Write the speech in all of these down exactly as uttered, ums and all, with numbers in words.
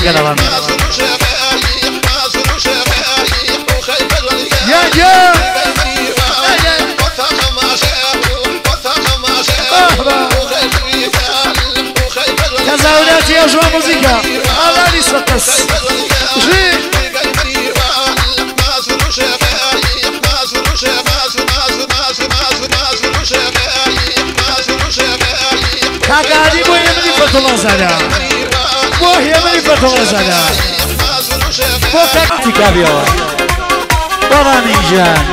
قلبا يا يا تزاولاتي يا جوا موسيقى الله لي سقس جي كاكادي بو يمني فتوى زادا بو يمني فتوى زادا بو كاكتي كابيو برامي جان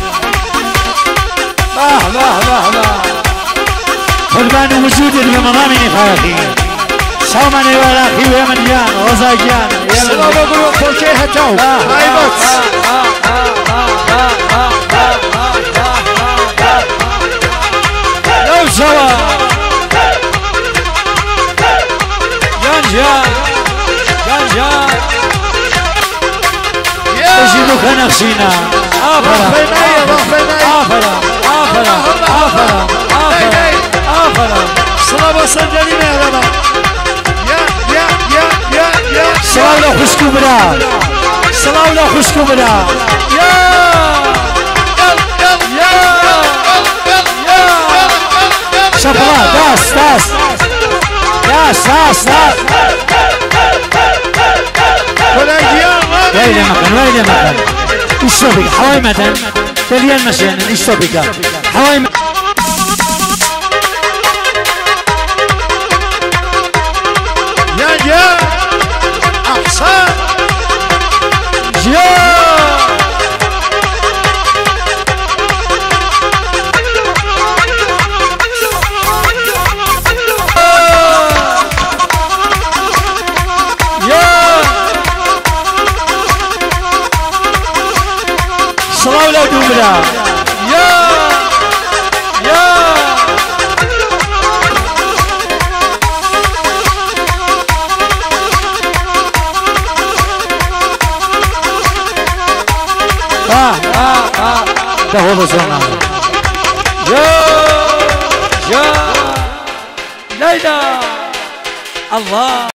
باه باه باه باه قربان وجودي بمرامي خاخي سامني وراخي ويمن جان وزاجان سلام بقولوا فوكي هتاو هاي بوتس لو سوا جان جان جان تجيبك نفسينا آفرا آفرا آفرا آفرا آفرا آفرا صلابة صندلين يا ربا يا يا يا يا يا صلاة لا خشكو برا صلاة لا خشكو برا يا يا يا شفرا داس داس داس داس داس وين مكان وين مكان ايش توبك حواي مدن تليان مشيان ايش توبك حواي يا يا احسن يا صلاة ولا دوبرا يا يا اه اه اه ده هو بزرنا يا يا ليلى الله